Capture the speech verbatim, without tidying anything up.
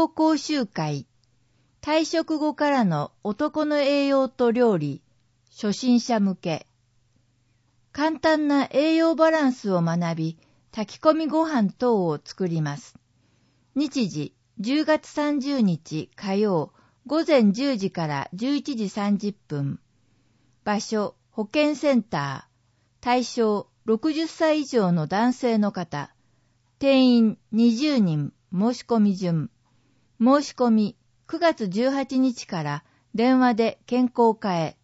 養講習会、退職後からの男の栄養と料理、初心者向け。簡単な栄養バランスを学び、炊き込みご飯等を作ります。日時、じゅうがつさんじゅうにち火曜、午前じゅうじからじゅういちじさんじゅっぷん。場所、保健センター。対象、ろくじゅっさい以上の男性の方。定員にじゅうにん、申し込み順。申し込み、くがつじゅうはちにちから電話で健康課へ。